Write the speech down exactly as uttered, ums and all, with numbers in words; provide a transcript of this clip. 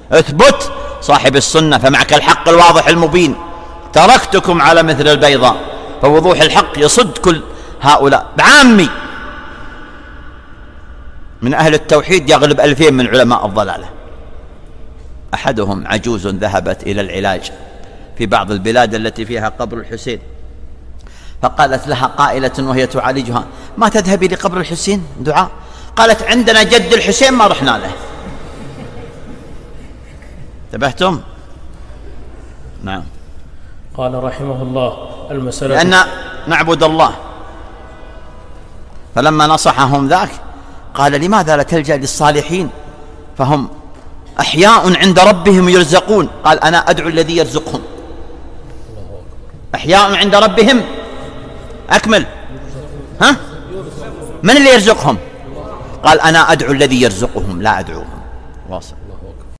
اثبت صاحب السنة فمعك الحق الواضح المبين. تركتكم على مثل البيضاء، فوضوح الحق يصد كل هؤلاء بعامي. من أهل التوحيد يغلب ألفين من علماء الضلالة. أحدهم عجوز ذهبت إلى العلاج في بعض البلاد التي فيها قبر الحسين، فقالت لها قائلة وهي تعالجها: ما تذهبي لقبر الحسين دعاء؟ قالت: عندنا جد الحسين ما رحنا له. انتبهتم؟ نعم. قال رحمه الله: المسألة لأن نعبد الله. فلما نصحهم ذاك قال: لماذا لا تلجأ للصالحين فهم أحياء عند ربهم يرزقون؟ قال: أنا أدعو الذي يرزقهم. أحياء عند ربهم، أكمل. ها؟ من اللي يرزقهم؟ قال: أنا أدعو الذي يرزقهم لا أدعوهم. واصل.